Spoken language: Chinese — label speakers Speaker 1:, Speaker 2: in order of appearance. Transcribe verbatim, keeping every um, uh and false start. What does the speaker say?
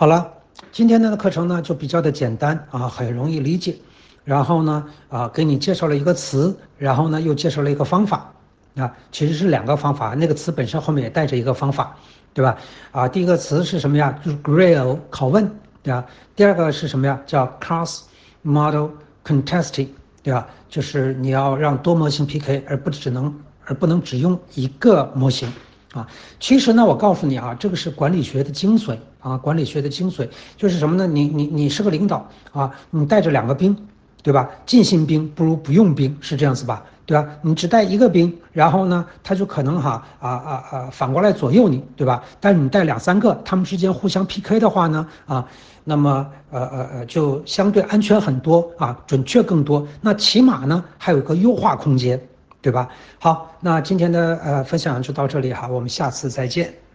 Speaker 1: 好了，今天的课程呢就比较的简单啊，很容易理解。然后呢啊，给你介绍了一个词，然后呢又介绍了一个方法啊，其实是两个方法，那个词本身后面也带着一个方法，对吧？啊，第一个词是什么呀？就是 grill 拷问，对吧？第二个是什么呀？叫 cross model contesting，对吧？就是你要让多模型 P K，而不只能而不能只用一个模型。啊，其实呢，我告诉你啊，这个是管理学的精髓啊，管理学的精髓就是什么呢？你你你是个领导啊，你带着两个兵，对吧？尽信兵不如不用兵，是这样子吧？对吧？你只带一个兵，然后呢，他就可能哈啊啊啊反过来左右你，对吧？但是你带两三个，他们之间互相 P K 的话呢，啊，那么呃呃呃就相对安全很多啊，准确更多，那起码呢还有个优化空间。对吧？好，那今天的呃分享就到这里哈，我们下次再见。